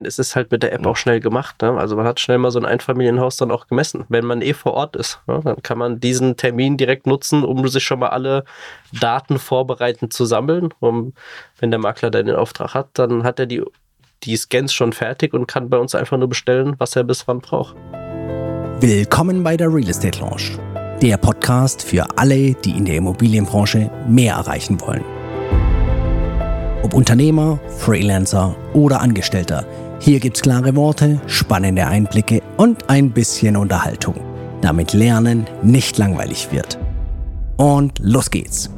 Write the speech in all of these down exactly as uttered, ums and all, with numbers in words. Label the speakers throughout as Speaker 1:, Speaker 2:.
Speaker 1: Es ist halt mit der App auch schnell gemacht, ne? Also man hat schnell mal so ein Einfamilienhaus dann auch gemessen. Wenn man eh vor Ort ist, ne? Dann kann man diesen Termin direkt nutzen, um sich schon mal alle Daten vorbereitend zu sammeln. Um, wenn der Makler dann den Auftrag hat, dann hat er die, die Scans schon fertig und kann bei uns einfach nur bestellen, was er bis wann braucht.
Speaker 2: Willkommen bei der Real Estate Lounge, der Podcast für alle, die in der Immobilienbranche mehr erreichen wollen. Ob Unternehmer, Freelancer oder Angestellter, hier gibt's klare Worte, spannende Einblicke und ein bisschen Unterhaltung, damit Lernen nicht langweilig wird. Und los geht's!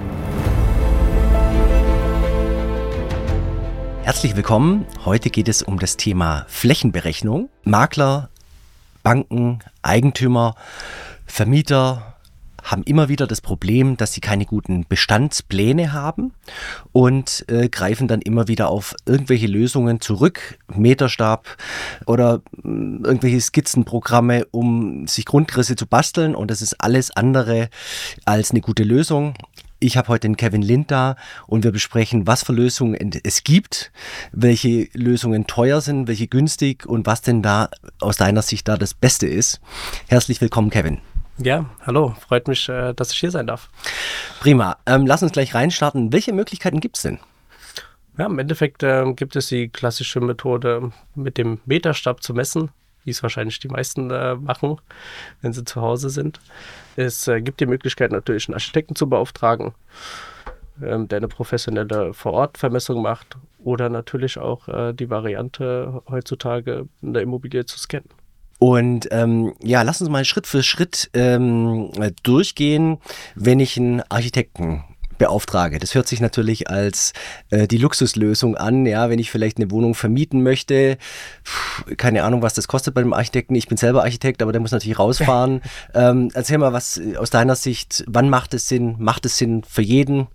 Speaker 2: Herzlich willkommen. Heute geht es um das Thema Flächenberechnung. Makler, Banken, Eigentümer, Vermieter haben immer wieder das Problem, dass sie keine guten Bestandspläne haben und äh, greifen dann immer wieder auf irgendwelche Lösungen zurück, Meterstab oder mh, irgendwelche Skizzenprogramme, um sich Grundrisse zu basteln, und das ist alles andere als eine gute Lösung. Ich habe heute den Kevin Lind da und wir besprechen, was für Lösungen es gibt, welche Lösungen teuer sind, welche günstig und was denn da aus deiner Sicht da das Beste ist. Herzlich willkommen, Kevin.
Speaker 1: Ja, hallo, freut mich, dass ich hier sein darf.
Speaker 2: Prima, ähm, lass uns gleich reinstarten. Welche Möglichkeiten gibt es denn?
Speaker 1: Ja, im Endeffekt äh, gibt es die klassische Methode, mit dem Meterstab zu messen, wie es wahrscheinlich die meisten äh, machen, wenn sie zu Hause sind. Es äh, gibt die Möglichkeit natürlich, einen Architekten zu beauftragen, ähm, der eine professionelle Vor-Ort-Vermessung macht, oder natürlich auch äh, die Variante heutzutage in der Immobilie zu scannen.
Speaker 2: Und ähm, ja, lass uns mal Schritt für Schritt ähm, durchgehen, wenn ich einen Architekten beauftrage. Das hört sich natürlich als äh, die Luxuslösung an, ja, wenn ich vielleicht eine Wohnung vermieten möchte. Puh, keine Ahnung, was das kostet bei dem Architekten. Ich bin selber Architekt, aber der muss natürlich rausfahren. ähm, erzähl mal, was aus deiner Sicht, wann macht es Sinn? Macht es Sinn für jeden?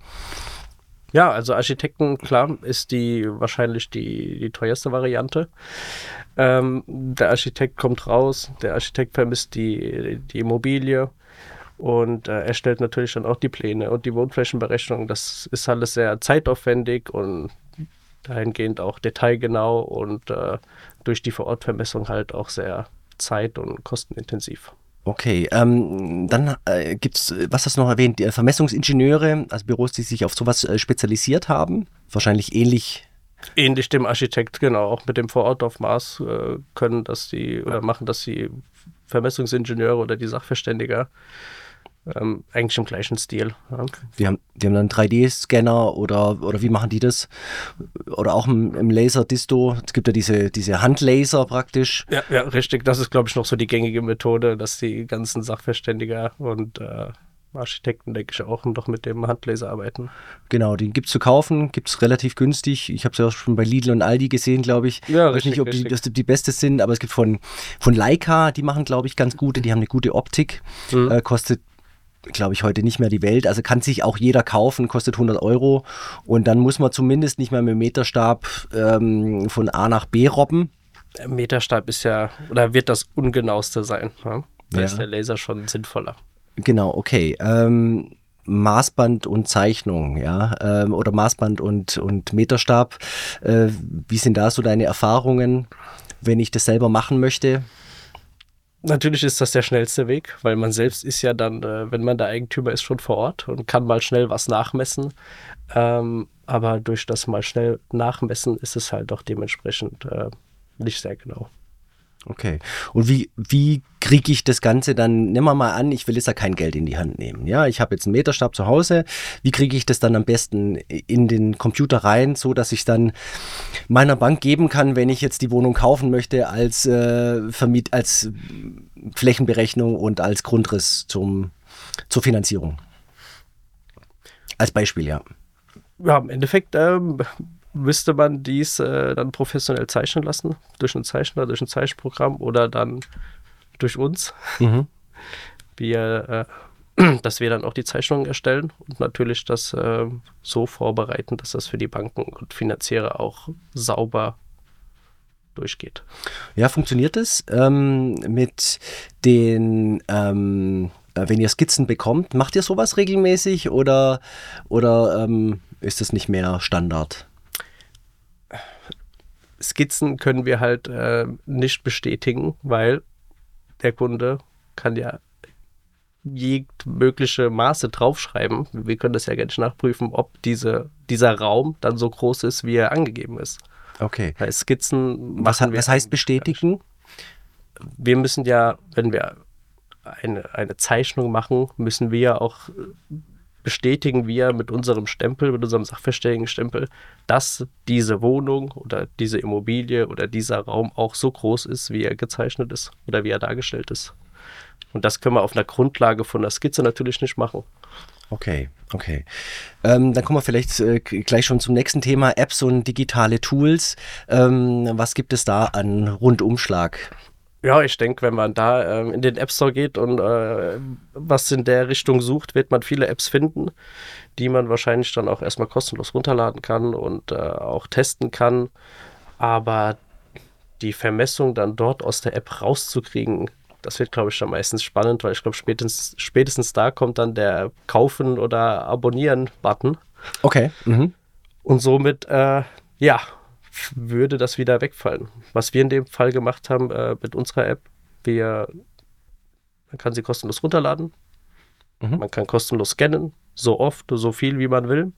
Speaker 1: Ja, also Architekten, klar, ist die wahrscheinlich die, die teuerste Variante. Ähm, der Architekt kommt raus, der Architekt vermisst die, die Immobilie und äh, erstellt natürlich dann auch die Pläne und die Wohnflächenberechnung. Das ist alles sehr zeitaufwendig und dahingehend auch detailgenau und äh, durch die Vorortvermessung halt auch sehr zeit- und kostenintensiv.
Speaker 2: Okay, ähm, dann äh, gibt es, was hast du noch erwähnt, die Vermessungsingenieure, also Büros, die sich auf sowas äh, spezialisiert haben, wahrscheinlich ähnlich.
Speaker 1: Ähnlich dem Architekt, genau, auch mit dem Vorortaufmaß äh, können das die, oder machen das die Vermessungsingenieure oder die Sachverständiger ähm, eigentlich im gleichen Stil. Ja.
Speaker 2: Die haben, die haben dann einen drei D Scanner oder, oder wie machen die das? Oder auch im, im Laser-Disto, es gibt ja diese, diese Handlaser praktisch.
Speaker 1: Ja, ja, richtig, das ist, glaube ich, noch so die gängige Methode, dass die ganzen Sachverständiger und äh, Architekten, denke ich, auch noch mit dem Handlaser arbeiten.
Speaker 2: Genau, den gibt es zu kaufen, gibt es relativ günstig. Ich habe es ja auch schon bei Lidl und Aldi gesehen, glaube ich.
Speaker 1: Ja,
Speaker 2: ich weiß nicht, ob die,
Speaker 1: richtig.
Speaker 2: das die beste sind, aber es gibt von, von Leica, die machen, glaube ich, ganz gute, die haben eine gute Optik, mhm. äh, kostet, glaube ich, heute nicht mehr die Welt. Also kann sich auch jeder kaufen, kostet hundert Euro. Und dann muss man zumindest nicht mehr mit dem Meterstab ähm, von A nach B robben.
Speaker 1: Der Meterstab ist ja, oder wird das ungenaueste sein. Ne? Da
Speaker 2: ja.
Speaker 1: ist der Laser schon sinnvoller.
Speaker 2: Genau, okay. Ähm, Maßband und Zeichnung, ja, ähm, oder Maßband und, und Meterstab. Äh, wie sind da so deine Erfahrungen, wenn ich das selber machen möchte?
Speaker 1: Natürlich ist das der schnellste Weg, weil man selbst ist ja dann, äh, wenn man der Eigentümer ist, schon vor Ort und kann mal schnell was nachmessen. Ähm, aber durch das mal schnell nachmessen ist es halt auch dementsprechend äh, nicht sehr genau.
Speaker 2: Okay. Und wie, wie kriege ich das Ganze dann, nehmen wir mal an, ich will jetzt ja kein Geld in die Hand nehmen. Ja, ich habe jetzt einen Meterstab zu Hause. Wie kriege ich das dann am besten in den Computer rein, so dass ich dann meiner Bank geben kann, wenn ich jetzt die Wohnung kaufen möchte, als äh, Vermiet, als Flächenberechnung und als Grundriss zum, zur Finanzierung? Als Beispiel, ja.
Speaker 1: Ja, im Endeffekt ähm, müsste man dies äh, dann professionell zeichnen lassen, durch einen Zeichner, durch ein Zeichenprogramm oder dann durch uns. Mhm. Wir, äh, dass wir dann auch die Zeichnungen erstellen und natürlich das äh, so vorbereiten, dass das für die Banken und Finanzierer auch sauber durchgeht.
Speaker 2: Ja, funktioniert das ähm, mit den, ähm, wenn ihr Skizzen bekommt, macht ihr sowas regelmäßig oder, oder ähm, ist das nicht mehr Standard?
Speaker 1: Skizzen können wir halt äh, nicht bestätigen, weil der Kunde kann ja jegliche Maße draufschreiben. Wir können das ja gar nicht nachprüfen, ob diese, dieser Raum dann so groß ist, wie er angegeben ist.
Speaker 2: Okay.
Speaker 1: Bei Skizzen
Speaker 2: Was,
Speaker 1: machen wir
Speaker 2: was heißt bestätigen?
Speaker 1: Wir müssen ja, wenn wir eine, eine Zeichnung machen, müssen wir ja auch bestätigen wir mit unserem Stempel, mit unserem Sachverständigenstempel, dass diese Wohnung oder diese Immobilie oder dieser Raum auch so groß ist, wie er gezeichnet ist oder wie er dargestellt ist. Und das können wir auf einer Grundlage von der Skizze natürlich nicht machen.
Speaker 2: Okay, okay. Ähm, dann kommen wir vielleicht äh, gleich schon zum nächsten Thema, Apps und digitale Tools. Ähm, was gibt es da an Rundumschlag?
Speaker 1: Ja, ich denke, wenn man da ähm, in den App Store geht und äh, was in der Richtung sucht, wird man viele Apps finden, die man wahrscheinlich dann auch erstmal kostenlos runterladen kann und äh, auch testen kann. Aber die Vermessung dann dort aus der App rauszukriegen, das wird, glaube ich, dann meistens spannend, weil ich glaube, spätestens, spätestens da kommt dann der Kaufen- oder Abonnieren-Button.
Speaker 2: Okay. Mhm.
Speaker 1: Und somit, äh, ja, würde das wieder wegfallen. Was wir in dem Fall gemacht haben äh, mit unserer App, wir, man kann sie kostenlos runterladen, mhm. man kann kostenlos scannen, so oft, so viel, wie man will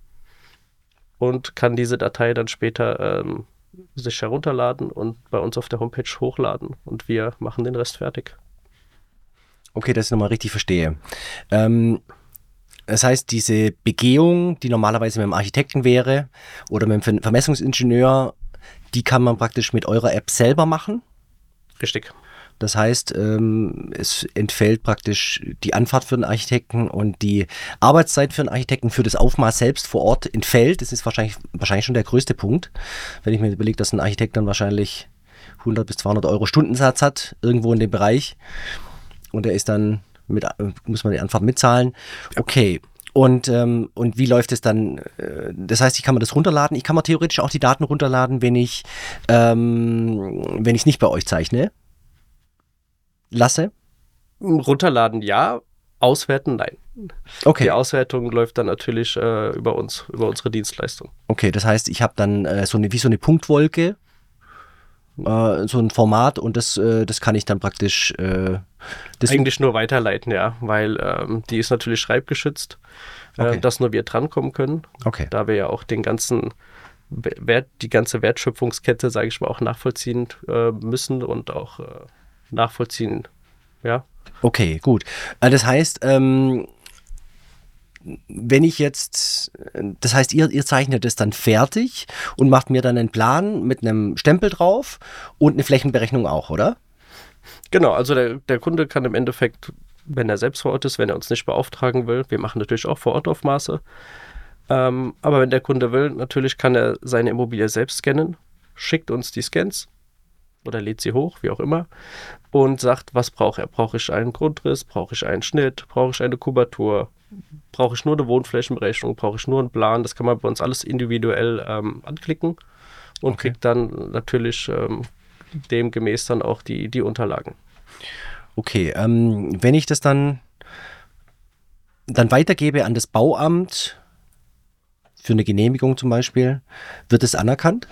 Speaker 1: und kann diese Datei dann später ähm, sich herunterladen und bei uns auf der Homepage hochladen und wir machen den Rest fertig.
Speaker 2: Okay, dass ich nochmal richtig verstehe. Ähm, das heißt, diese Begehung, die normalerweise mit dem Architekten wäre oder mit dem Vermessungsingenieur, die kann man praktisch mit eurer App selber machen?
Speaker 1: Richtig.
Speaker 2: Das heißt, ähm, es entfällt praktisch die Anfahrt für den Architekten und die Arbeitszeit für den Architekten für das Aufmaß selbst vor Ort entfällt. Das ist wahrscheinlich, wahrscheinlich schon der größte Punkt. Wenn ich mir überlege, dass ein Architekt dann wahrscheinlich hundert bis zweihundert Euro Stundensatz hat, irgendwo in dem Bereich. Und er ist dann, mit, muss man die Anfahrt mitzahlen. Okay. Und, ähm, und wie läuft es dann? Äh, das heißt, ich kann mir das runterladen. Ich kann mir theoretisch auch die Daten runterladen, wenn ich ähm, wenn ich nicht bei euch zeichne. Lasse?
Speaker 1: Runterladen ja, auswerten nein.
Speaker 2: Okay.
Speaker 1: Die Auswertung läuft dann natürlich äh, über uns, über unsere Dienstleistung.
Speaker 2: Okay, das heißt, ich habe dann äh, so eine, wie so eine Punktwolke, äh, so ein Format und das, äh, das kann ich dann praktisch äh,
Speaker 1: eigentlich nur weiterleiten, ja, weil ähm, die ist natürlich schreibgeschützt,
Speaker 2: okay.
Speaker 1: äh, dass nur wir drankommen können.
Speaker 2: Okay.
Speaker 1: Da wir ja auch den ganzen Wert, die ganze Wertschöpfungskette, sage ich mal, auch nachvollziehen äh, müssen und auch äh, nachvollziehen, ja.
Speaker 2: Okay, gut. Das heißt, ähm, wenn ich jetzt, das heißt, ihr, ihr zeichnet es dann fertig und macht mir dann einen Plan mit einem Stempel drauf und eine Flächenberechnung auch, oder?
Speaker 1: Genau, also der, der Kunde kann im Endeffekt, wenn er selbst vor Ort ist, wenn er uns nicht beauftragen will, wir machen natürlich auch vor Ort Aufmaße, ähm, aber wenn der Kunde will, natürlich kann er seine Immobilie selbst scannen, schickt uns die Scans oder lädt sie hoch, wie auch immer, und sagt, was braucht er? Brauche ich einen Grundriss? Brauche ich einen Schnitt? Brauche ich eine Kubatur? Brauche ich nur eine Wohnflächenberechnung? Brauche ich nur einen Plan? Das kann man bei uns alles individuell ähm, anklicken und
Speaker 2: okay.
Speaker 1: kriegt dann natürlich ähm, demgemäß dann auch die, die Unterlagen.
Speaker 2: Okay, ähm, wenn ich das dann, dann weitergebe an das Bauamt für eine Genehmigung zum Beispiel, wird es anerkannt?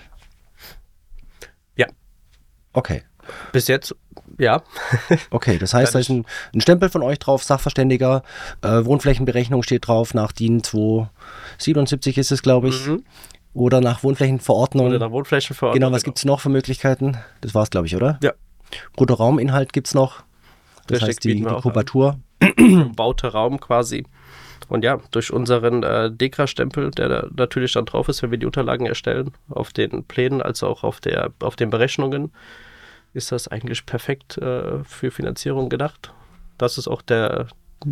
Speaker 1: Ja.
Speaker 2: Okay.
Speaker 1: Bis jetzt, ja.
Speaker 2: Okay, das heißt, da ist ein, ein Stempel von euch drauf, Sachverständiger, äh, Wohnflächenberechnung steht drauf, nach D I N zweihundertsiebenundsiebzig ist es, glaube ich. Mhm. Oder nach Wohnflächenverordnung.
Speaker 1: Oder nach Wohnflächenverordnung.
Speaker 2: Genau, was gibt es noch für Möglichkeiten? Das war es, glaube ich, oder?
Speaker 1: Ja.
Speaker 2: Bruttorauminhalt gibt es noch. Das
Speaker 1: Richtig,
Speaker 2: heißt, die, die Kubatur.
Speaker 1: Bauter Raum quasi. Und ja, durch unseren äh, Dekra-Stempel, der da natürlich dann drauf ist, wenn wir die Unterlagen erstellen, auf den Plänen als auch auf, der, auf den Berechnungen, ist das eigentlich perfekt äh, für Finanzierung gedacht. Das ist auch der,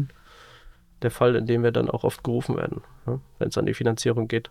Speaker 1: der Fall, in dem wir dann auch oft gerufen werden, ja, wenn es an die Finanzierung geht.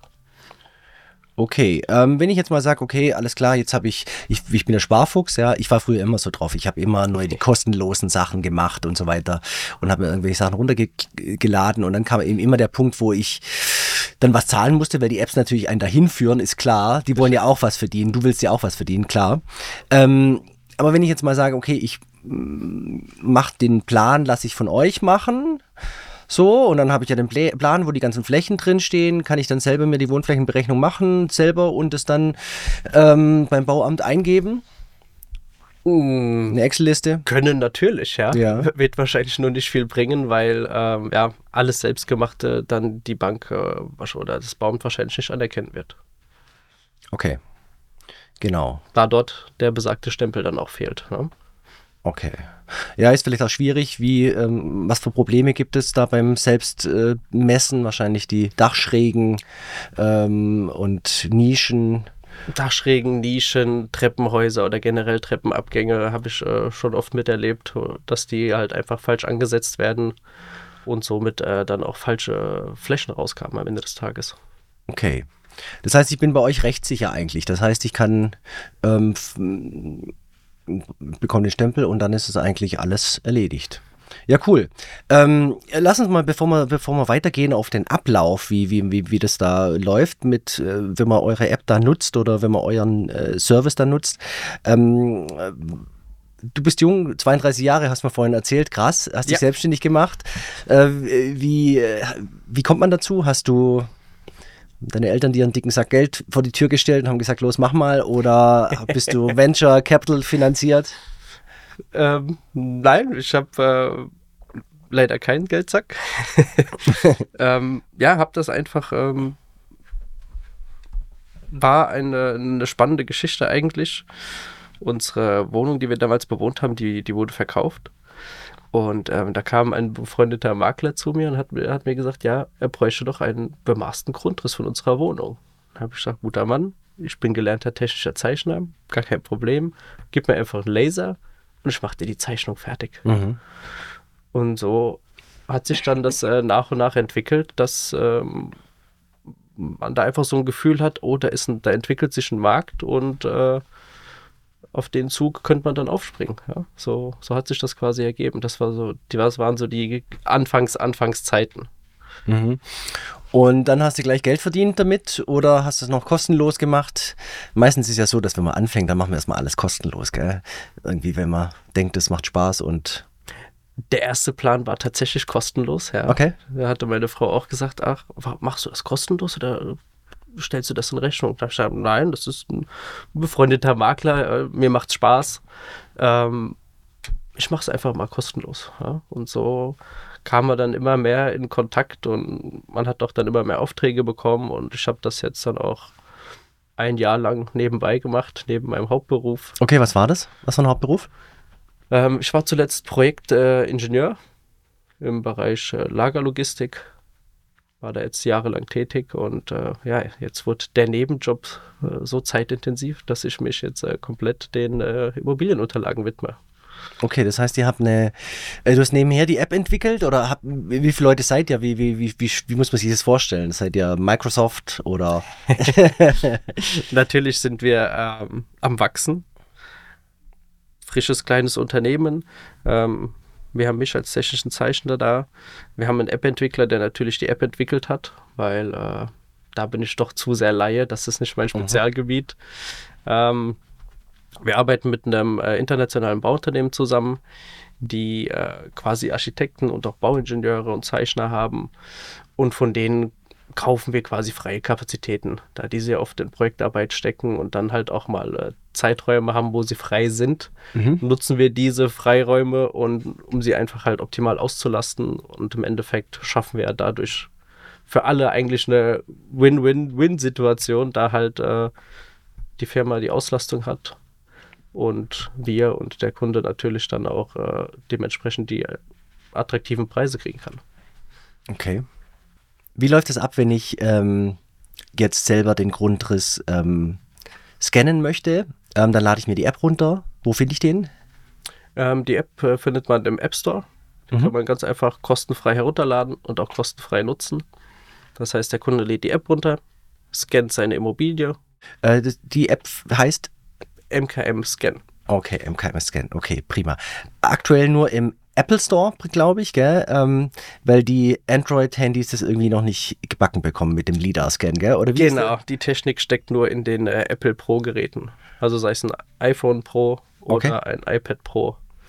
Speaker 2: Okay, ähm, wenn ich jetzt mal sage, okay, alles klar, jetzt habe ich, ich, ich bin der Sparfuchs, ja, ich war früher immer so drauf, ich habe immer nur die kostenlosen Sachen gemacht und so weiter und habe mir irgendwelche Sachen runtergeladen und dann kam eben immer der Punkt, wo ich dann was zahlen musste, weil die Apps natürlich einen dahin führen, ist klar, die wollen ja auch was verdienen, du willst ja auch was verdienen, klar. Ähm, aber wenn ich jetzt mal sage, okay, ich mache den Plan, lasse ich von euch machen, So, und dann habe ich ja den Pla- Plan, wo die ganzen Flächen drin stehen, kann ich dann selber mir die Wohnflächenberechnung machen, selber und es dann ähm, beim Bauamt eingeben.
Speaker 1: Mm,
Speaker 2: Eine Excel-Liste.
Speaker 1: Können natürlich, ja.
Speaker 2: Ja.
Speaker 1: Wird wahrscheinlich nur nicht viel bringen, weil ähm, ja, alles Selbstgemachte dann die Bank äh, oder das Bauamt wahrscheinlich nicht anerkennen wird.
Speaker 2: Okay, genau.
Speaker 1: Da dort der besagte Stempel dann auch fehlt. Ne?
Speaker 2: Okay. Ja, ist vielleicht auch schwierig, wie, ähm, was für Probleme gibt es da beim Selbstmessen? Äh, Wahrscheinlich die Dachschrägen ähm, und Nischen.
Speaker 1: Dachschrägen, Nischen, Treppenhäuser oder generell Treppenabgänge habe ich äh, schon oft miterlebt, dass die halt einfach falsch angesetzt werden und somit äh, dann auch falsche Flächen rauskamen am Ende des Tages.
Speaker 2: Okay. Das heißt, ich bin bei euch rechtssicher eigentlich. Das heißt, ich kann ähm, f- bekomme den Stempel und dann ist es eigentlich alles erledigt. Ja, cool. Ähm, lass uns mal, bevor wir, bevor wir weitergehen, auf den Ablauf, wie, wie, wie, wie das da läuft, mit, äh, wenn man eure App da nutzt oder wenn man euren äh, Service da nutzt. Ähm, äh, du bist jung, zweiunddreißig Jahre, hast du mir vorhin erzählt, krass, hast dich
Speaker 1: Ja.
Speaker 2: selbstständig gemacht. Äh, wie, äh, wie kommt man dazu? Hast du deine Eltern dir einen dicken Sack Geld vor die Tür gestellt und haben gesagt, los, mach mal? Oder bist du Venture Capital finanziert?
Speaker 1: Ähm, nein, ich habe äh, leider keinen Geldsack. ähm, ja, habe das einfach, ähm, war eine, eine spannende Geschichte eigentlich. Unsere Wohnung, die wir damals bewohnt haben, die, die wurde verkauft. Und ähm, da kam ein befreundeter Makler zu mir und hat, mir- hat mir gesagt, ja, er bräuchte doch einen bemaßten Grundriss von unserer Wohnung. Da habe ich gesagt, guter Mann, ich bin gelernter technischer Zeichner, gar kein Problem. Gib mir einfach einen Laser und ich mache dir die Zeichnung fertig.
Speaker 2: Mhm.
Speaker 1: Und so hat sich dann das äh, nach und nach entwickelt, dass ähm, man da einfach so ein Gefühl hat, oh, da ist ein, da entwickelt sich ein Markt und äh, auf den Zug könnte man dann aufspringen. Ja? So, so hat sich das quasi ergeben. Das war so, die, das waren so die Anfangs, Anfangszeiten.
Speaker 2: Mhm. Und dann hast du gleich Geld verdient damit oder hast du es noch kostenlos gemacht? Meistens ist es ja so, dass wenn man anfängt, dann machen wir erstmal alles kostenlos, gell? Irgendwie, wenn man denkt, es macht Spaß und...
Speaker 1: Der erste Plan war tatsächlich kostenlos. Ja.
Speaker 2: Okay.
Speaker 1: Da hatte meine Frau auch gesagt, ach, wa- machst du das kostenlos oder stellst du das in Rechnung? Da habe ich gesagt, nein, das ist ein befreundeter Makler, äh, mir macht's Spaß. Ähm, ich mache es einfach mal kostenlos. Ja? Und so kam man dann immer mehr in Kontakt und man hat auch dann immer mehr Aufträge bekommen und ich habe das jetzt dann auch ein Jahr lang nebenbei gemacht, neben meinem Hauptberuf.
Speaker 2: Okay, was war das? Was war ein Hauptberuf?
Speaker 1: Ähm, ich war zuletzt Projektingenieur äh, im Bereich äh, Lagerlogistik, war da jetzt jahrelang tätig und äh, ja, jetzt wird der Nebenjob äh, so zeitintensiv, dass ich mich jetzt äh, komplett den äh, Immobilienunterlagen widme.
Speaker 2: Okay, das heißt, ihr habt eine, äh, du hast nebenher die App entwickelt oder habt, wie wie viele Leute seid ihr? Wie, wie, wie, wie, wie muss man sich das vorstellen? Seid ihr Microsoft oder?
Speaker 1: Natürlich sind wir ähm, am Wachsen. Frisches kleines Unternehmen. Ähm, wir haben mich als technischen Zeichner da. Wir haben einen App-Entwickler, der natürlich die App entwickelt hat, weil äh, da bin ich doch zu sehr Laie. Das ist nicht mein Spezialgebiet. Ähm, wir arbeiten mit einem äh, internationalen Bauunternehmen zusammen, die äh, quasi Architekten und auch Bauingenieure und Zeichner haben. Und von denen kaufen wir quasi freie Kapazitäten, da die sehr oft in Projektarbeit stecken und dann halt auch mal äh, Zeiträume haben, wo sie frei sind,
Speaker 2: Mhm.
Speaker 1: nutzen wir diese Freiräume, und, um sie einfach halt optimal auszulasten. Und im Endeffekt schaffen wir ja dadurch für alle eigentlich eine Win-Win-Win-Situation, da halt äh, die Firma die Auslastung hat und wir und der Kunde natürlich dann auch äh, dementsprechend die äh, attraktiven Preise kriegen kann.
Speaker 2: Okay. Wie läuft es ab, wenn ich ähm, jetzt selber den Grundriss ähm, scannen möchte? Ähm, dann lade ich mir die App runter. Wo finde ich den?
Speaker 1: Ähm, die App äh, findet man im App Store. Die
Speaker 2: Mhm.
Speaker 1: kann man ganz einfach kostenfrei herunterladen und auch kostenfrei nutzen. Das heißt, der Kunde lädt die App runter, scannt seine Immobilie,
Speaker 2: Äh, das, die App heißt,
Speaker 1: M K M-Scan.
Speaker 2: okay, M K M Scan, okay, prima. Aktuell nur im Apple Store, glaube ich, gell? Ähm, weil die Android-Handys das irgendwie noch nicht gebacken bekommen mit dem LiDAR-Scan, gell? Oder wie ist
Speaker 1: Genau, die Technik steckt nur in den äh, Apple Pro-Geräten. Also sei es ein iPhone Pro oder
Speaker 2: Okay.
Speaker 1: ein iPad Pro.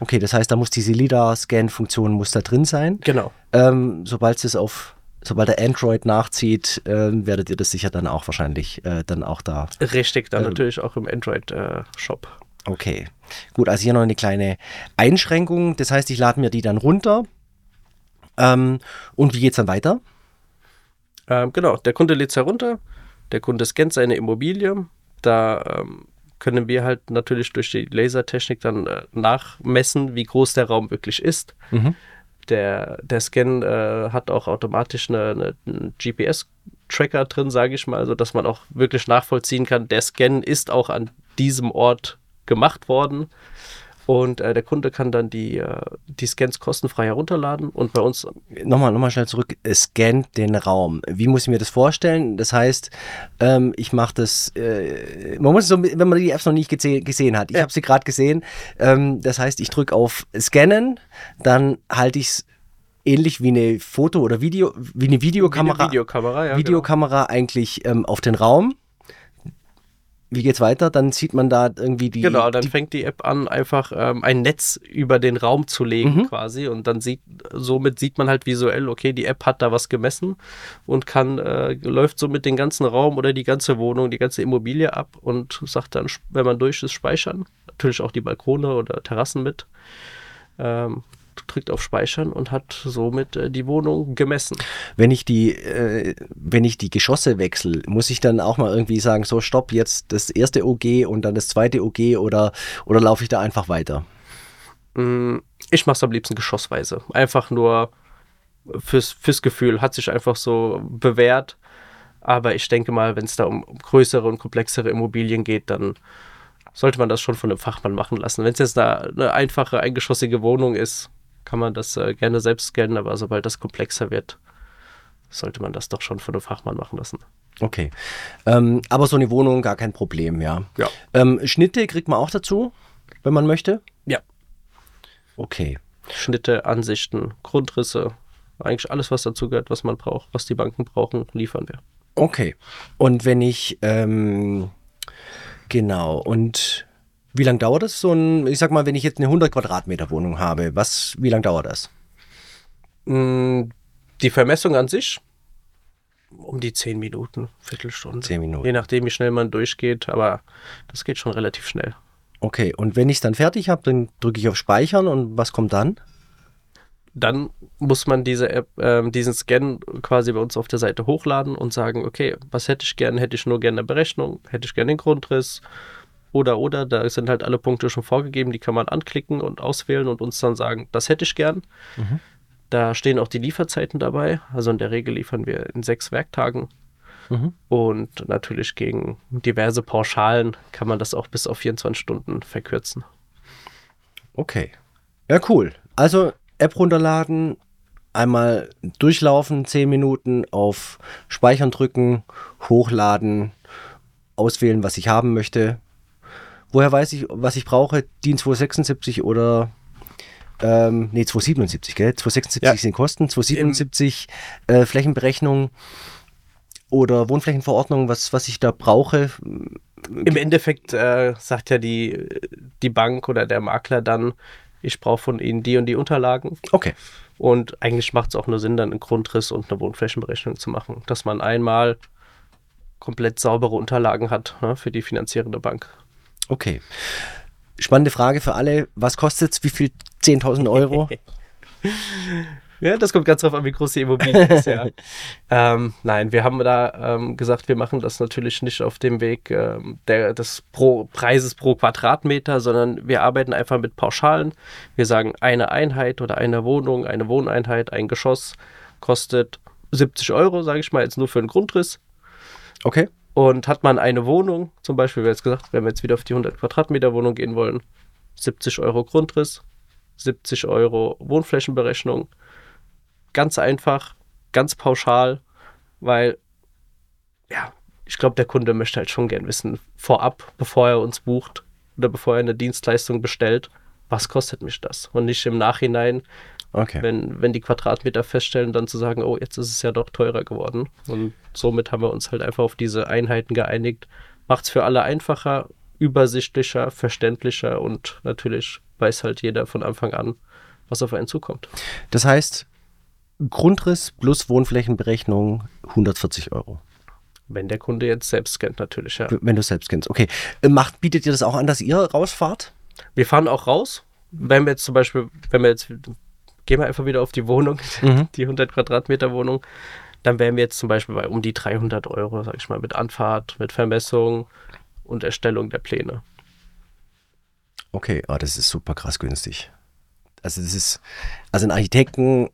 Speaker 2: Okay, das heißt, da muss diese LiDAR-Scan-Funktion muss da drin sein.
Speaker 1: Genau.
Speaker 2: Ähm, sobald es auf, sobald der Android nachzieht, äh, werdet ihr das sicher dann auch wahrscheinlich äh, dann auch da.
Speaker 1: Richtig, dann
Speaker 2: ähm,
Speaker 1: natürlich auch im Android-Shop. Äh,
Speaker 2: okay, gut, also hier noch eine kleine Einschränkung. Das heißt, ich lade mir die dann runter. Ähm, und wie geht es dann weiter?
Speaker 1: Ähm, genau, der Kunde lädt es herunter, der Kunde scannt seine Immobilie. Da ähm, können wir halt natürlich durch die Lasertechnik dann äh, nachmessen, wie groß der Raum wirklich ist.
Speaker 2: Mhm.
Speaker 1: Der, der Scan äh, hat auch automatisch eine, eine, einen G P S-Tracker drin, sage ich mal, sodass man auch wirklich nachvollziehen kann, der Scan ist auch an diesem Ort gemacht worden. Und äh, der Kunde kann dann die, äh, die Scans kostenfrei herunterladen und bei uns...
Speaker 2: Nochmal, nochmal schnell zurück, es scannt den Raum. Wie muss ich mir das vorstellen? Das heißt, ähm, ich mache das, äh, man muss so, wenn man die Apps noch nicht gese- gesehen hat, ich
Speaker 1: Ja.
Speaker 2: habe sie gerade gesehen, ähm, das heißt, ich drücke auf Scannen, dann halte ich es ähnlich wie eine Foto- oder Video, wie eine Videokamera,
Speaker 1: Wie eine Videokamera, ja,
Speaker 2: Videokamera eigentlich ähm, auf den Raum. Wie geht's weiter? Dann sieht man da irgendwie die...
Speaker 1: Genau, dann
Speaker 2: die,
Speaker 1: fängt die App an, einfach ähm, ein Netz über den Raum zu legen
Speaker 2: Mhm.
Speaker 1: quasi und dann sieht, somit sieht man halt visuell, okay, die App hat da was gemessen und kann, äh, läuft somit den ganzen Raum oder die ganze Wohnung, die ganze Immobilie ab und sagt dann, wenn man durch ist, speichern. Natürlich auch die Balkone oder Terrassen mit. Ähm, drückt auf Speichern und hat somit äh, die Wohnung gemessen.
Speaker 2: Wenn ich die, äh, wenn ich die Geschosse wechsle, muss ich dann auch mal irgendwie sagen, so stopp, jetzt das erste O G und dann das zweite O G oder, oder laufe ich da einfach weiter?
Speaker 1: Mm, Ich mache es am liebsten geschossweise. Einfach nur fürs, fürs Gefühl. Hat sich einfach so bewährt. Aber ich denke mal, wenn es da um, um größere und komplexere Immobilien geht, dann sollte man das schon von einem Fachmann machen lassen. Wenn es jetzt eine, eine einfache, eingeschossige Wohnung ist, kann man das äh, gerne selbst scannen, aber sobald das komplexer wird, sollte man das doch schon von einem Fachmann machen lassen.
Speaker 2: Okay. Ähm, aber so eine Wohnung, gar kein Problem, ja.
Speaker 1: Ja.
Speaker 2: Ähm, Schnitte kriegt man auch dazu, wenn man möchte?
Speaker 1: Ja.
Speaker 2: Okay.
Speaker 1: Schnitte, Ansichten, Grundrisse, eigentlich alles, was dazu gehört, was man braucht, was die Banken brauchen, liefern wir.
Speaker 2: Okay. Und wenn ich, ähm, genau, und wie lange dauert das? So ein, ich sag mal, wenn ich jetzt eine hundert Quadratmeter Wohnung habe, was, wie lange dauert das?
Speaker 1: Mm, Die Vermessung an sich um die zehn Minuten, Viertelstunde.
Speaker 2: Zehn Minuten.
Speaker 1: Je nachdem, wie schnell man durchgeht, aber das geht schon relativ schnell.
Speaker 2: Okay, und wenn ich es dann fertig habe, dann drücke ich auf Speichern und was kommt dann?
Speaker 1: Dann muss man diese App, ähm, diesen Scan quasi bei uns auf der Seite hochladen und sagen, okay, was hätte ich gern? Hätte ich nur gerne eine Berechnung? Hätte ich gerne den Grundriss? Oder, oder, da sind halt alle Punkte schon vorgegeben, die kann man anklicken und auswählen und uns dann sagen, das hätte ich gern.
Speaker 2: Mhm.
Speaker 1: Da stehen auch die Lieferzeiten dabei. Also in der Regel liefern wir in sechs Werktagen.
Speaker 2: Mhm.
Speaker 1: Und natürlich gegen diverse Pauschalen kann man das auch bis auf vierundzwanzig Stunden verkürzen.
Speaker 2: Okay. Ja, cool. Also App runterladen, einmal durchlaufen, zehn Minuten, auf Speichern drücken, hochladen, auswählen, was ich haben möchte. Woher weiß ich, was ich brauche? DIN zweihundertsechsundsiebzig oder ähm, nee, zweihundertsiebenundsiebzig, gell? zweihundertsechsundsiebzig
Speaker 1: Ja.
Speaker 2: sind Kosten, zweihundertsiebenundsiebzig äh, Flächenberechnung oder Wohnflächenverordnung, was, was ich da brauche.
Speaker 1: Im Endeffekt äh, sagt ja die, die Bank oder der Makler dann, ich brauche von Ihnen die und die Unterlagen.
Speaker 2: Okay.
Speaker 1: Und eigentlich macht es auch nur Sinn, dann einen Grundriss und eine Wohnflächenberechnung zu machen, dass man einmal komplett saubere Unterlagen hat, ne, für die finanzierende Bank.
Speaker 2: Okay. Spannende Frage für alle. Was kostet es? Wie viel? zehntausend Euro?
Speaker 1: Ja, das kommt ganz drauf an, wie groß die Immobilie ist, ja. ähm, nein, wir haben da ähm, gesagt, wir machen das natürlich nicht auf dem Weg ähm, der, des pro Preises pro Quadratmeter, sondern wir arbeiten einfach mit Pauschalen. Wir sagen, eine Einheit oder eine Wohnung, eine Wohneinheit, ein Geschoss kostet siebzig Euro, sage ich mal, jetzt nur für einen Grundriss.
Speaker 2: Okay.
Speaker 1: Und hat man eine Wohnung, zum Beispiel, wie jetzt gesagt, wenn wir jetzt wieder auf die hundert Quadratmeter Wohnung gehen wollen, siebzig Euro Grundriss, siebzig Euro Wohnflächenberechnung. Ganz einfach, ganz pauschal, weil, ja, ich glaube, der Kunde möchte halt schon gern wissen, vorab, bevor er uns bucht oder bevor er eine Dienstleistung bestellt, was kostet mich das? Und nicht im Nachhinein,
Speaker 2: Okay.
Speaker 1: wenn, wenn die Quadratmeter feststellen, dann zu sagen, oh, jetzt ist es ja doch teurer geworden. Und somit haben wir uns halt einfach auf diese Einheiten geeinigt. Macht es für alle einfacher, übersichtlicher, verständlicher und natürlich weiß halt jeder von Anfang an, was auf einen zukommt.
Speaker 2: Das heißt, Grundriss plus Wohnflächenberechnung hundertvierzig Euro.
Speaker 1: Wenn der Kunde jetzt selbst scannt, natürlich, ja.
Speaker 2: Wenn du es selbst kennst, okay. Macht, bietet ihr das auch an, dass ihr rausfahrt?
Speaker 1: Wir fahren auch raus. Wenn wir jetzt zum Beispiel, wenn wir jetzt, gehen wir einfach wieder auf die Wohnung, mhm. die hundert Quadratmeter Wohnung, dann wären wir jetzt zum Beispiel bei um die dreihundert Euro, sag ich mal, mit Anfahrt, mit Vermessung und Erstellung der Pläne.
Speaker 2: Okay, oh, das ist super krass günstig. Also das ist, also ein Architekten,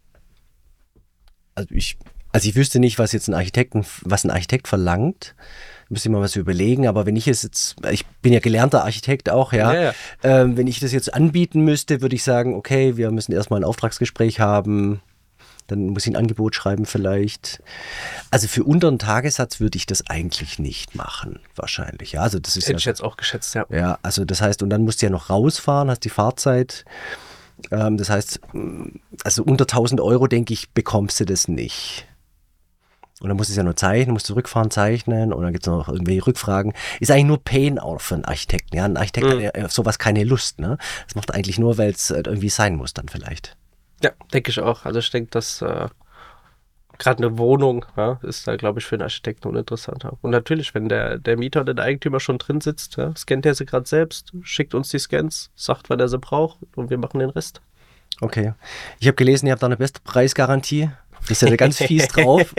Speaker 2: also ich, also ich wüsste nicht, was jetzt ein Architekten, was ein Architekt verlangt. Müsste ich mal was überlegen, aber wenn ich es jetzt, ich bin ja gelernter Architekt auch, ja, ja, ja. Ähm, wenn ich das jetzt anbieten müsste, würde ich sagen, okay, wir müssen erstmal ein Auftragsgespräch haben, dann muss ich ein Angebot schreiben vielleicht. Also für unter einen Tagessatz würde ich das eigentlich nicht machen, wahrscheinlich. Ja, also das ist
Speaker 1: Hätte
Speaker 2: ja,
Speaker 1: ich jetzt auch geschätzt, ja.
Speaker 2: Ja, also das heißt, und dann musst du ja noch rausfahren, hast die Fahrzeit. Ähm, das heißt, also unter tausend Euro, denke ich, bekommst du das nicht. Und dann musst du es ja nur zeichnen, musst du zurückfahren, zeichnen und dann gibt es noch irgendwelche Rückfragen. Ist eigentlich nur Pain auch für einen Architekten. Ja? Ein Architekt mhm. hat ja auf sowas keine Lust. Ne? Das macht er eigentlich nur, weil es irgendwie sein muss dann vielleicht.
Speaker 1: Ja, denke ich auch. Also ich denke, dass äh, gerade eine Wohnung ja, ist da, glaube ich, für einen Architekten uninteressanter. Und natürlich, wenn der, der Mieter oder der Eigentümer schon drin sitzt, ja, scannt er sie gerade selbst, schickt uns die Scans, sagt, wann er sie braucht und wir machen den Rest.
Speaker 2: Okay. Ich habe gelesen, ihr habt da eine beste Preisgarantie. Ist ja ganz fies drauf.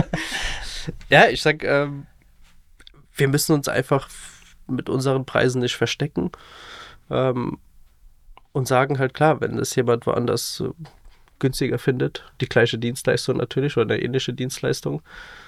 Speaker 1: Ja, ich sag, ähm, wir müssen uns einfach mit unseren Preisen nicht verstecken ähm, und sagen halt klar, wenn es jemand woanders äh, günstiger findet, die gleiche Dienstleistung natürlich oder eine ähnliche Dienstleistung,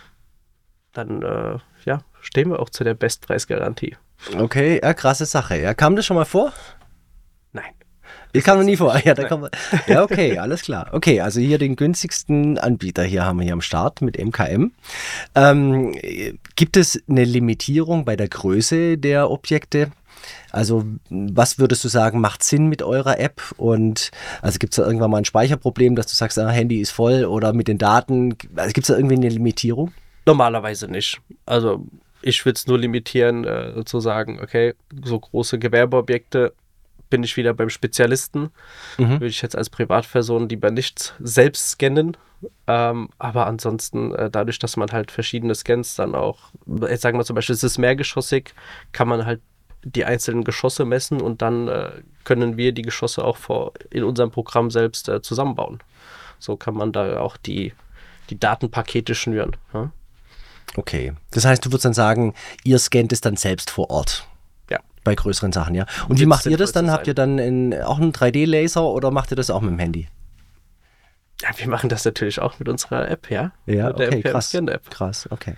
Speaker 1: dann äh, ja, stehen wir auch zu der Bestpreisgarantie.
Speaker 2: Okay, ja, krasse Sache. Ja, kam das schon mal vor?
Speaker 1: Nein.
Speaker 2: Ich kam noch nie vor. Ja, da kann man, ja, okay, alles klar. Okay, also hier den günstigsten Anbieter hier haben wir hier am Start mit M K M. Ähm, gibt es eine Limitierung bei der Größe der Objekte? Also was würdest du sagen, macht Sinn mit eurer App? Und also gibt es da irgendwann mal ein Speicherproblem, dass du sagst, ah, Handy ist voll oder mit den Daten? Also gibt es da irgendwie eine Limitierung?
Speaker 1: Normalerweise nicht. Also ich würde es nur limitieren, äh, zu sagen, okay, so große Gewerbeobjekte bin ich wieder beim Spezialisten. Mhm. Würde ich jetzt als Privatperson lieber nicht selbst scannen. Ähm, aber ansonsten, äh, dadurch, dass man halt verschiedene Scans dann auch, jetzt sagen wir zum Beispiel, es ist mehrgeschossig, kann man halt die einzelnen Geschosse messen und dann äh, können wir die Geschosse auch vor, in unserem Programm selbst äh, zusammenbauen. So kann man da auch die, die Datenpakete schnüren. Ja?
Speaker 2: Okay, das heißt, du würdest dann sagen, ihr scannt es dann selbst vor Ort?
Speaker 1: Ja.
Speaker 2: Bei größeren Sachen, ja. Und wie macht ihr das dann? Habt ihr dann in, auch einen drei D Laser oder macht ihr das auch mit dem Handy?
Speaker 1: Ja, wir machen das natürlich auch mit unserer App, ja.
Speaker 2: Ja,
Speaker 1: mit der
Speaker 2: okay,
Speaker 1: M K M
Speaker 2: krass.
Speaker 1: Scan App.
Speaker 2: Krass, okay.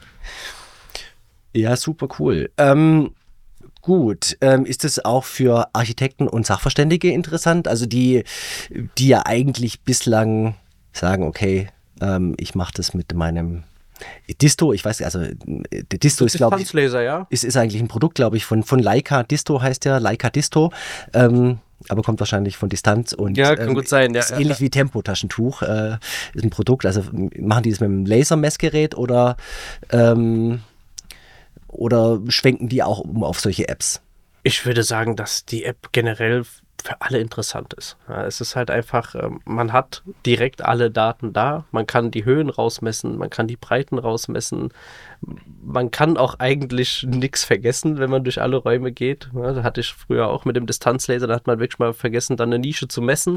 Speaker 2: Ja, super cool. Ähm, gut, ähm, ist es auch für Architekten und Sachverständige interessant? Also die, die ja eigentlich bislang sagen, okay, ähm, ich mache das mit meinem Disto, ich weiß, also der Disto ist, glaube ich,
Speaker 1: ja?
Speaker 2: ist, ist eigentlich ein Produkt, glaube ich, von, von Leica. Disto heißt der, Leica Disto, ähm, aber kommt wahrscheinlich von Distanz und
Speaker 1: ja, kann
Speaker 2: ähm,
Speaker 1: gut sein, ja.
Speaker 2: Ist ähnlich wie Tempo-Taschentuch, äh, ist ein Produkt, also machen die das mit einem Lasermessgerät oder, ähm, oder schwenken die auch um auf solche Apps?
Speaker 1: Ich würde sagen, dass die App generell für alle interessant ist. Ja, es ist halt einfach, ähm, man hat direkt alle Daten da, man kann die Höhen rausmessen, man kann die Breiten rausmessen, man kann auch eigentlich nichts vergessen, wenn man durch alle Räume geht. Ja, da hatte ich früher auch mit dem Distanzlaser, da hat man wirklich mal vergessen, dann eine Nische zu messen.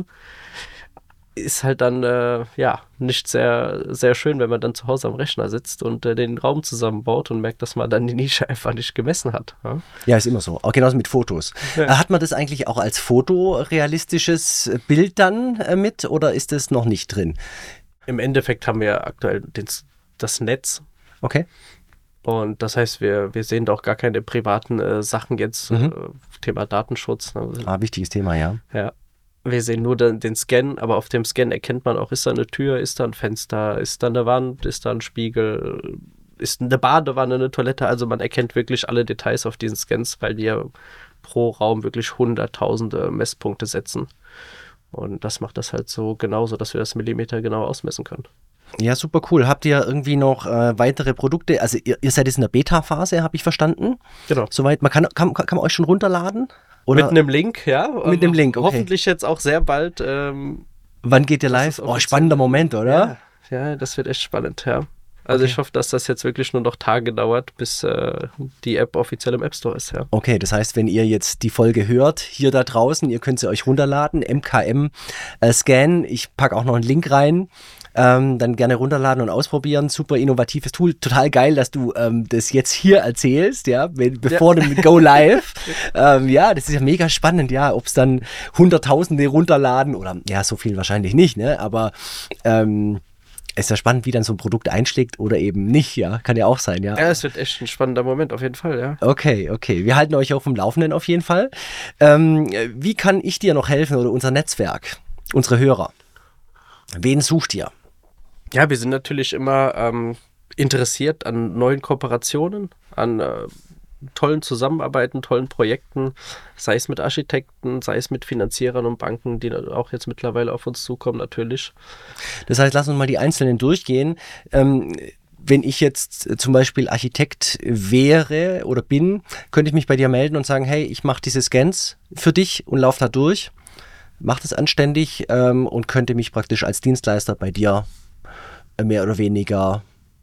Speaker 1: Ist halt dann, äh, ja, nicht sehr, sehr schön, wenn man dann zu Hause am Rechner sitzt und äh, den Raum zusammenbaut und merkt, dass man dann die Nische einfach nicht gemessen hat. Ja,
Speaker 2: ja ist immer so. Auch genauso mit Fotos. Ja. Hat man das eigentlich auch als fotorealistisches Bild dann äh, mit oder ist das noch nicht drin?
Speaker 1: Im Endeffekt haben wir aktuell den, das Netz.
Speaker 2: Okay.
Speaker 1: Und das heißt, wir, wir sehen da auch gar keine privaten äh, Sachen jetzt, mhm. äh, Thema Datenschutz. Ne?
Speaker 2: Ah, wichtiges Thema, ja.
Speaker 1: Ja. Wir sehen nur den, den Scan, aber auf dem Scan erkennt man auch, ist da eine Tür, ist da ein Fenster, ist da eine Wand, ist da ein Spiegel, ist eine Badewanne, eine Toilette. Also man erkennt wirklich alle Details auf diesen Scans, weil wir pro Raum wirklich hunderttausende Messpunkte setzen. Und das macht das halt so genauso, dass wir das Millimeter genau ausmessen können.
Speaker 2: Ja, super cool. Habt ihr irgendwie noch äh, weitere Produkte? Also ihr, ihr seid jetzt in der Beta-Phase, habe ich verstanden.
Speaker 1: Genau.
Speaker 2: Soweit, man kann, kann, kann man euch schon runterladen? Oder?
Speaker 1: Mit einem Link, ja.
Speaker 2: Mit einem Link, okay.
Speaker 1: Hoffentlich jetzt auch sehr bald. Ähm,
Speaker 2: Wann geht ihr live? Oh, spannender Moment, oder?
Speaker 1: Ja, ja, das wird echt spannend, ja. Also
Speaker 2: okay.
Speaker 1: ich hoffe, dass das jetzt wirklich nur noch Tage dauert, bis äh, die App offiziell im App Store ist, ja.
Speaker 2: Okay, das heißt, wenn ihr jetzt die Folge hört, hier da draußen, ihr könnt sie euch runterladen, M K M äh, Scan, ich packe auch noch einen Link rein, ähm, dann gerne runterladen und ausprobieren, super innovatives Tool, total geil, dass du ähm, das jetzt hier erzählst, ja, wenn, bevor ja. du mit Go Live, ähm, ja, das ist ja mega spannend, ja, ob es dann Hunderttausende runterladen oder, ja, so viel wahrscheinlich nicht, ne, aber ähm, es ist ja spannend, wie dann so ein Produkt einschlägt oder eben nicht, ja. Kann ja auch sein, ja.
Speaker 1: Ja, es wird echt ein spannender Moment, auf jeden Fall, ja.
Speaker 2: Okay, okay. Wir halten euch auf dem Laufenden auf jeden Fall. Ähm, wie kann ich dir noch helfen oder unser Netzwerk, unsere Hörer? Wen sucht ihr?
Speaker 1: Ja, wir sind natürlich immer ähm, interessiert an neuen Kooperationen, an äh, tollen Zusammenarbeiten, tollen Projekten, sei es mit Architekten, sei es mit Finanzierern und Banken, die auch jetzt mittlerweile auf uns zukommen natürlich.
Speaker 2: Das heißt, lass uns mal die einzelnen durchgehen. Ähm, wenn ich jetzt zum Beispiel Architekt wäre oder bin, könnte ich mich bei dir melden und sagen, hey, ich mache diese Scans für dich und laufe da durch, mache das anständig ähm, und könnte mich praktisch als Dienstleister bei dir mehr oder weniger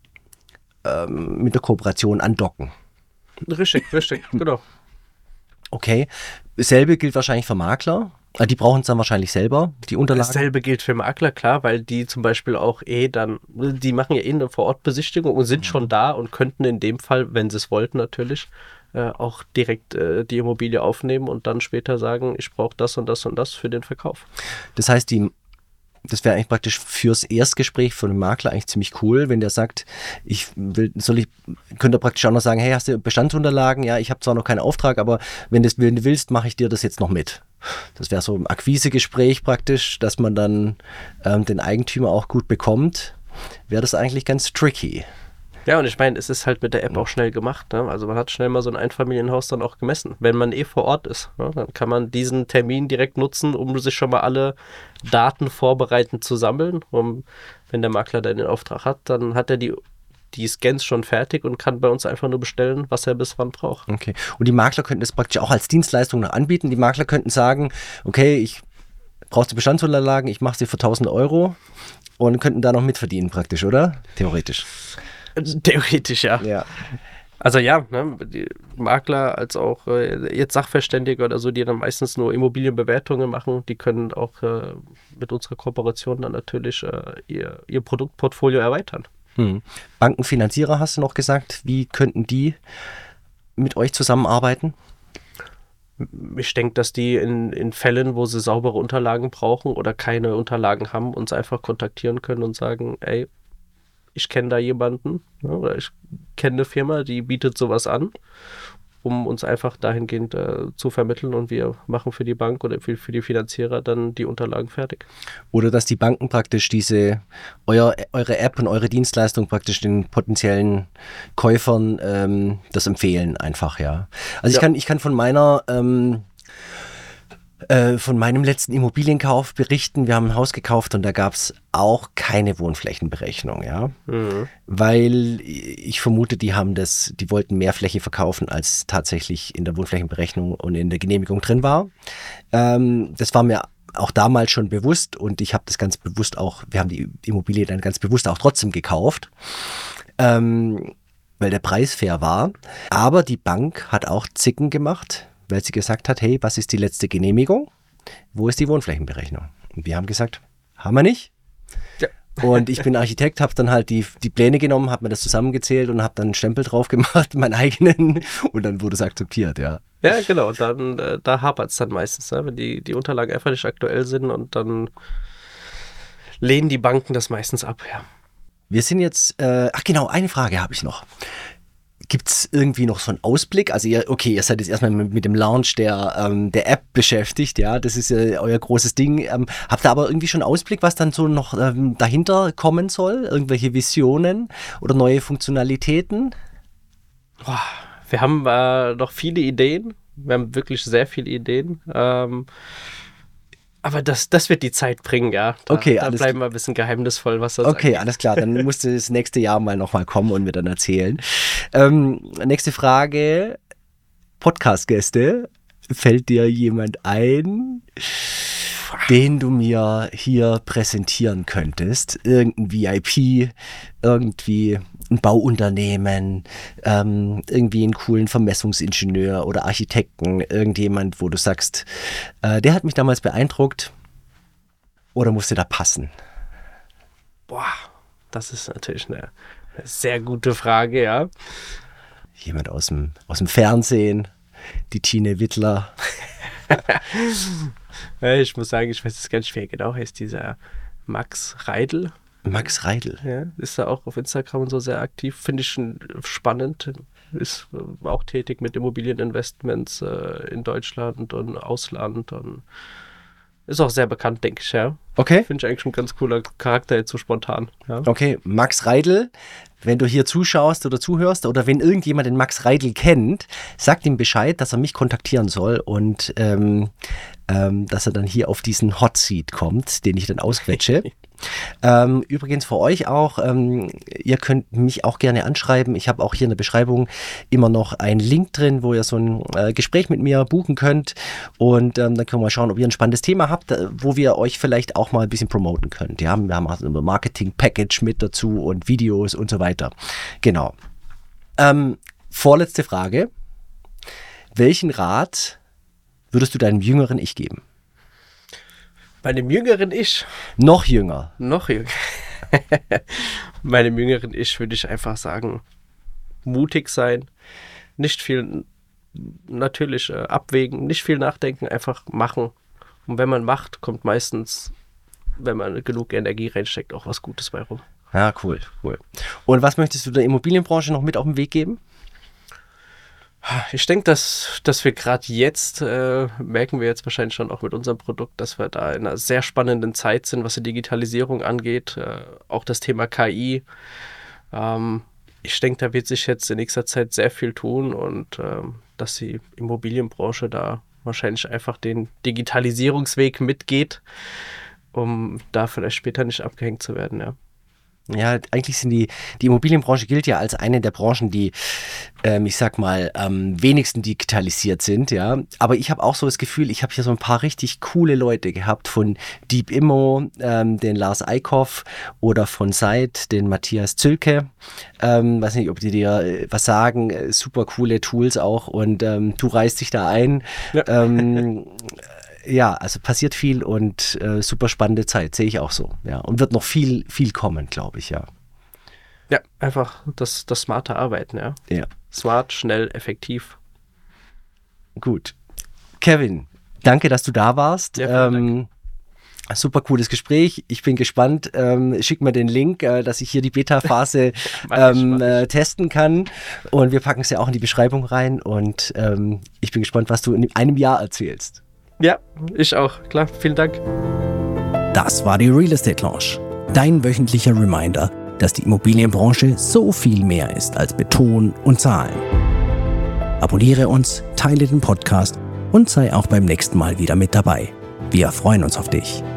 Speaker 2: ähm, mit der Kooperation andocken.
Speaker 1: Richtig, richtig, genau.
Speaker 2: Okay. Dasselbe gilt wahrscheinlich für Makler. Die brauchen es dann wahrscheinlich selber, die Unterlagen.
Speaker 1: Dasselbe gilt für Makler, klar, weil die zum Beispiel auch eh dann, die machen ja eh eine Vorortbesichtigung und sind mhm. schon da und könnten in dem Fall, wenn sie es wollten natürlich, äh, auch direkt äh, die Immobilie aufnehmen und dann später sagen, ich brauche das und das und das für den Verkauf.
Speaker 2: Das heißt, die Das wäre eigentlich praktisch fürs Erstgespräch von dem Makler eigentlich ziemlich cool, wenn der sagt, ich will, soll ich, könnte er praktisch auch noch sagen, hey, hast du Bestandsunterlagen? Ja, ich habe zwar noch keinen Auftrag, aber wenn, das, wenn du willst, mache ich dir das jetzt noch mit. Das wäre so ein Akquisegespräch praktisch, dass man dann ähm, den Eigentümer auch gut bekommt. Wäre das eigentlich ganz tricky.
Speaker 1: Ja, und ich meine, es ist halt mit der App auch schnell gemacht. Ne? Also man hat schnell mal so ein Einfamilienhaus dann auch gemessen. Wenn man eh vor Ort ist, ne? Dann kann man diesen Termin direkt nutzen, um sich schon mal alle Daten vorbereitend zu sammeln. Um, wenn der Makler dann den Auftrag hat, dann hat er die, die Scans schon fertig und kann bei uns einfach nur bestellen, was er bis wann braucht.
Speaker 2: Okay. Und die Makler könnten das praktisch auch als Dienstleistung noch anbieten. Die Makler könnten sagen, okay, ich brauche die Bestandsunterlagen, ich mache sie für tausend Euro und könnten da noch mitverdienen praktisch, oder? Theoretisch.
Speaker 1: Theoretisch, ja.
Speaker 2: ja.
Speaker 1: Also ja, ne, die Makler als auch äh, jetzt Sachverständige oder so, die dann meistens nur Immobilienbewertungen machen, die können auch äh, mit unserer Kooperation dann natürlich äh, ihr, ihr Produktportfolio erweitern.
Speaker 2: Hm. Bankenfinanzierer hast du noch gesagt, wie könnten die mit euch zusammenarbeiten?
Speaker 1: Ich denke, dass die in, in Fällen, wo sie saubere Unterlagen brauchen oder keine Unterlagen haben, uns einfach kontaktieren können und sagen, ey, ich kenne da jemanden, ja, oder ich kenne eine Firma, die bietet sowas an, um uns einfach dahingehend äh, zu vermitteln und wir machen für die Bank oder für, für die Finanzierer dann die Unterlagen fertig.
Speaker 2: Oder dass die Banken praktisch diese, euer, eure App und eure Dienstleistung praktisch den potenziellen Käufern ähm, das empfehlen einfach, ja. Also ich, ja. kann, ich kann von meiner ähm, Äh, von meinem letzten Immobilienkauf berichten. Wir haben ein Haus gekauft und da gab es auch keine Wohnflächenberechnung, ja. Mhm. Weil ich vermute, die haben das, die wollten mehr Fläche verkaufen, als tatsächlich in der Wohnflächenberechnung und in der Genehmigung drin war. Ähm, das war mir auch damals schon bewusst und ich habe das ganz bewusst auch, wir haben die Immobilie dann ganz bewusst auch trotzdem gekauft. Ähm, weil der Preis fair war. Aber die Bank hat auch Zicken gemacht, weil sie gesagt hat, hey, was ist die letzte Genehmigung? Wo ist die Wohnflächenberechnung? Und wir haben gesagt, haben wir nicht. Ja. Und ich bin Architekt, habe dann halt die, die Pläne genommen, habe mir das zusammengezählt und habe dann einen Stempel drauf gemacht, meinen eigenen. Und dann wurde es akzeptiert, ja.
Speaker 1: Ja, genau. Dann, äh, da hapert es dann meistens, ne? Wenn die, die Unterlagen einfach nicht aktuell sind und dann lehnen die Banken das meistens ab, ja.
Speaker 2: Wir sind jetzt, äh, ach genau, eine Frage habe ich noch. Gibt es irgendwie noch so einen Ausblick? Also ihr, okay, ihr seid jetzt erstmal mit, mit dem Launch der, ähm, der App beschäftigt, ja, das ist äh, euer großes Ding. Ähm, habt ihr aber irgendwie schon einen Ausblick, was dann so noch ähm, dahinter kommen soll? Irgendwelche Visionen oder neue Funktionalitäten?
Speaker 1: Boah, wir haben äh, noch viele Ideen. Wir haben wirklich sehr viele Ideen. Ähm, Aber das, das wird die Zeit bringen, ja. Da,
Speaker 2: okay,
Speaker 1: da
Speaker 2: alles
Speaker 1: bleiben wir ein bisschen geheimnisvoll, was das
Speaker 2: Okay,
Speaker 1: angeht.
Speaker 2: alles klar. Dann musst du das nächste Jahr mal nochmal kommen und mir dann erzählen. Ähm, nächste Frage. Podcast-Gäste. Fällt dir jemand ein, den du mir hier präsentieren könntest? Irgendein V I P, irgendwie ein Bauunternehmen, ähm, irgendwie einen coolen Vermessungsingenieur oder Architekten, irgendjemand, wo du sagst, äh, der hat mich damals beeindruckt oder musste da passen?
Speaker 1: Boah, das ist natürlich eine, eine sehr gute Frage, ja.
Speaker 2: Jemand aus dem, aus dem Fernsehen, die Tine Wittler.
Speaker 1: Ja, ich muss sagen, ich weiß jetzt gar nicht, wer genau heißt, dieser Max Reidel.
Speaker 2: Max Reidel.
Speaker 1: Ja, ist da auch auf Instagram und so sehr aktiv. Finde ich schon spannend. Ist auch tätig mit Immobilieninvestments äh, in Deutschland und Ausland und ist auch sehr bekannt, denke ich, ja.
Speaker 2: Okay.
Speaker 1: Finde ich eigentlich ein ganz cooler Charakter jetzt so spontan. Ja.
Speaker 2: Okay, Max Reidel, wenn du hier zuschaust oder zuhörst oder wenn irgendjemand den Max Reidel kennt, sagt ihm Bescheid, dass er mich kontaktieren soll und ähm, ähm, dass er dann hier auf diesen Hot Seat kommt, den ich dann ausquetsche. Ähm, übrigens für euch auch, ähm, ihr könnt mich auch gerne anschreiben. Ich habe auch hier in der Beschreibung immer noch einen Link drin, wo ihr so ein äh, Gespräch mit mir buchen könnt und ähm, dann können wir mal schauen, ob ihr ein spannendes Thema habt, äh, wo wir euch vielleicht auch mal ein bisschen promoten könnt. Ja, wir haben auch ein Marketing-Package mit dazu und Videos und so weiter. Genau. Ähm, vorletzte Frage. Welchen Rat würdest du deinem jüngeren Ich geben?
Speaker 1: Bei dem jüngeren Ich,
Speaker 2: Noch jünger.
Speaker 1: noch jünger, meinem jüngeren Ich würde ich einfach sagen, mutig sein, nicht viel natürlich äh, abwägen, nicht viel nachdenken, einfach machen. Und wenn man macht, kommt meistens, wenn man genug Energie reinsteckt, auch was Gutes bei rum.
Speaker 2: Ja, cool, cool. Und was möchtest du der Immobilienbranche noch mit auf den Weg geben?
Speaker 1: Ich denke, dass, dass wir gerade jetzt, äh, merken wir jetzt wahrscheinlich schon auch mit unserem Produkt, dass wir da in einer sehr spannenden Zeit sind, was die Digitalisierung angeht, äh, auch das Thema K I. Ähm, ich denke, da wird sich jetzt in nächster Zeit sehr viel tun und ähm, dass die Immobilienbranche da wahrscheinlich einfach den Digitalisierungsweg mitgeht, um da vielleicht später nicht abgehängt zu werden, ja.
Speaker 2: Ja, eigentlich sind die, die Immobilienbranche gilt ja als eine der Branchen, die, ähm, ich sag mal, am wenigsten digitalisiert sind, ja. Aber ich habe auch so das Gefühl, ich habe hier so ein paar richtig coole Leute gehabt, von Deep Immo, ähm, den Lars Eickhoff oder von Seit, den Matthias Zülke. Ähm, weiß nicht, ob die dir was sagen, super coole Tools auch und ähm, du reißt dich da ein.
Speaker 1: Ja.
Speaker 2: Ähm, Ja, also passiert viel und äh, super spannende Zeit, sehe ich auch so. Ja, und wird noch viel, viel kommen, glaube ich, ja.
Speaker 1: Ja, einfach das, das smarte Arbeiten, ja.
Speaker 2: Ja,
Speaker 1: Smart, schnell, effektiv.
Speaker 2: gut. Kevin, danke, dass du da warst.
Speaker 1: Ja, vielen
Speaker 2: ähm, super cooles Gespräch. Ich bin gespannt. Ähm, schick mir den Link, äh, dass ich hier die Beta-Phase
Speaker 1: Mach ich,
Speaker 2: ähm,
Speaker 1: mach ich.
Speaker 2: äh, testen kann. Und wir packen es ja auch in die Beschreibung rein. Und ähm, ich bin gespannt, was du in einem Jahr erzählst.
Speaker 1: Ja, ich auch. Klar, vielen Dank.
Speaker 3: Das war die Real Estate Lounge. Dein wöchentlicher Reminder, dass die Immobilienbranche so viel mehr ist als Beton und Zahlen. Abonniere uns, teile den Podcast und sei auch beim nächsten Mal wieder mit dabei. Wir freuen uns auf dich.